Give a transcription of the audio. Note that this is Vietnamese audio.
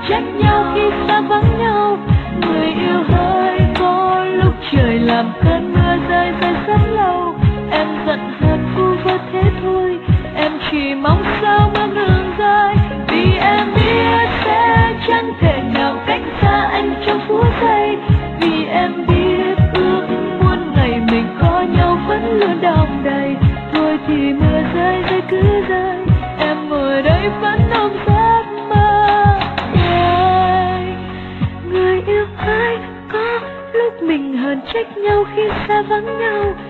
trách nhau khi xa vắng nhau. Người yêu hỡi, có lúc trời làm cơn mưa rơi rơi rất lâu. Em giận hờn vu vơ thế thôi, em chỉ mong sao mưa ngừng rơi. Vì em biết sẽ chẳng thể nào cách xa anh trong phút giây. Vì em biết ước muốn ngày mình có nhau vẫn luôn đong đầy. Thôi thì mưa rơi rơi cứ rơi, em ngồi đây vẫn ôm giấc mơ. Người yêu ơi, có lúc mình hờn trách nhau khi xa vắng nhau.